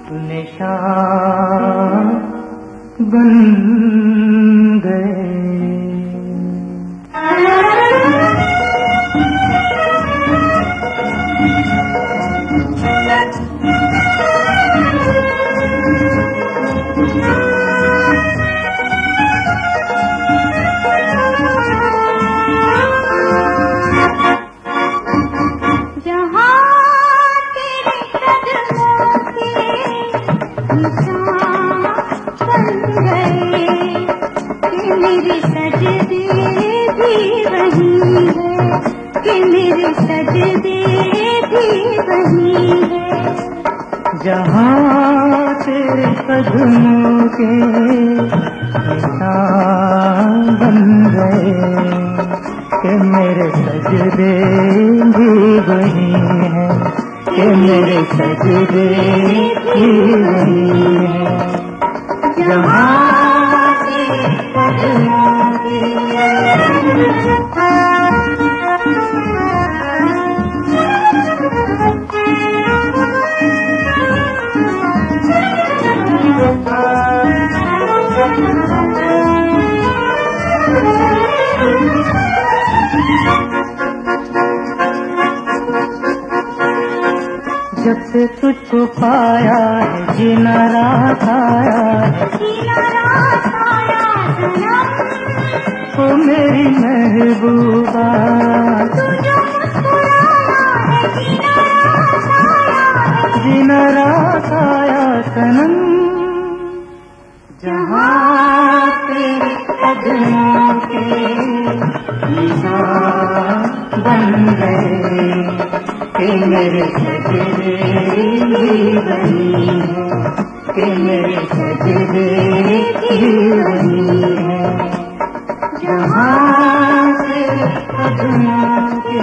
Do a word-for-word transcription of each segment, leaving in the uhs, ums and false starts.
निशान बन गए। मेरे सजदे भी वही है कि मेरे सजदे भी वही है। जहाँ तेरे कदमों के निशान बन गए कि मेरे सजदे भी वही है कि मेरे सजदे भी वही है। जहाँ जब से तुझको पाया है जीना रात आया है, जीना रात आया सनम। ओ मेरी महबूबा तू जो मुस्कुराया है जीना रात आया है, जीना रात आया सनम। जहाँ तेरे कदमों के निशान बन गए कि मेरे सजदे भी वही है कि मेरे सजदे भी वही है। जहाँ तेरे कदमों के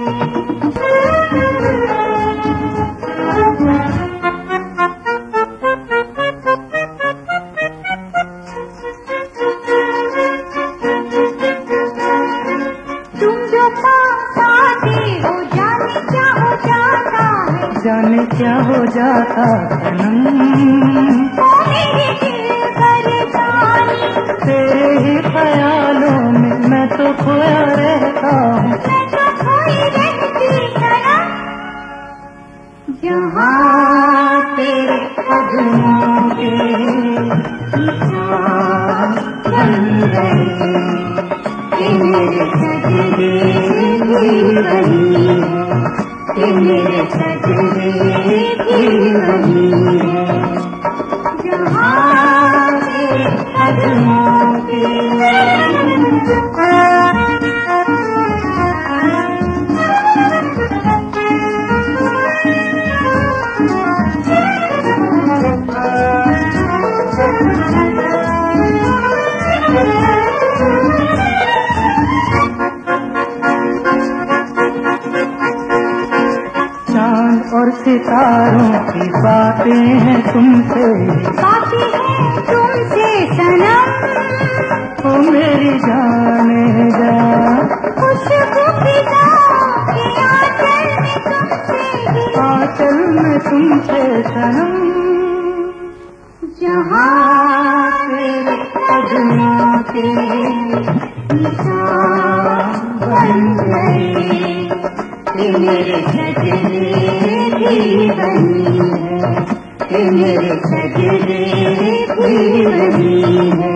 तुम जो पास आते हो जाने क्या हो जाता है, जाने क्या हो जाता सनम। ओ मेरे दिल पर जाने, तेरे ही ख्यालों में मैं तो खोया रहता हूँ, मैं तो खोई रहती सनम। जहाँ तेरे कदमों के निशान बन गए कि मेरे सजदे भी वही है कि मेरे सजदे भी वही है। जहाँ तेरे कदमों के चांद और सितारों की बातें हैं तुमसे, बातें हैं तुमसे सनम। ओ मेरी जाने जा खुशबू फिजा के आंचल में तुमसे ही, आंचल में तुमसे सनम। जहाँ तेरे कदमों के निशान बन गए कि मेरे सजदे भी वही है कि मेरे सजदे भी वही है।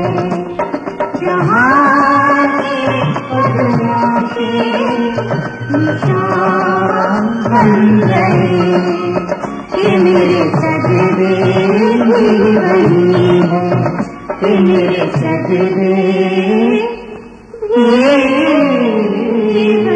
जहाँ तेरे कदमों के निशान बन गए कि मेरे सजदे भी वही है कि मेरे सजदे भी